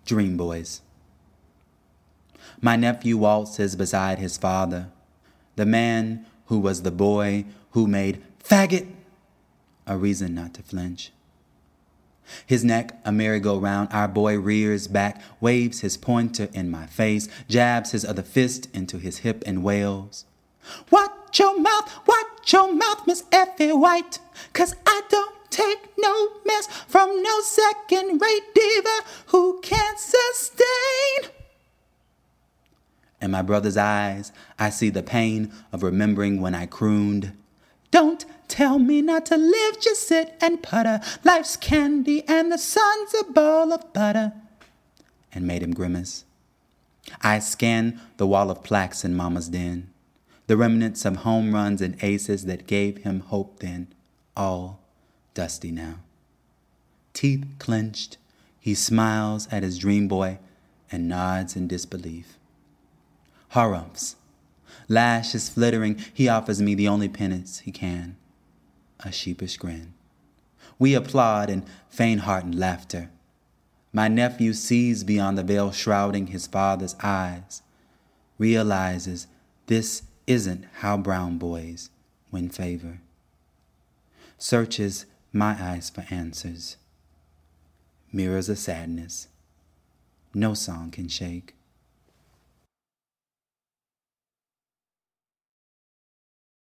Dream Boys. My nephew waltzes beside his father, the man who was the boy who made faggot a reason not to flinch. His neck a merry-go-round, our boy rears back, waves his pointer in my face, jabs his other fist into his hip and wails, watch your mouth, Miss Effie White, 'cause I don't take no mess from no second-rate diva who can't sustain. In my brother's eyes, I see the pain of remembering when I crooned, don't tell me not to live, just sit and putter. Life's candy and the sun's a ball of butter. And made him grimace. I scanned the wall of plaques in Mama's den, the remnants of home runs and aces that gave him hope then, all dusty now. Teeth clenched, he smiles at his dream boy and nods in disbelief. Harumphs. Lashes flittering, he offers me the only penance he can, a sheepish grin. We applaud in faint-hearted laughter. My nephew sees beyond the veil shrouding his father's eyes, realizes this isn't how brown boys win favor. Searches my eyes for answers. Mirrors of sadness no song can shake.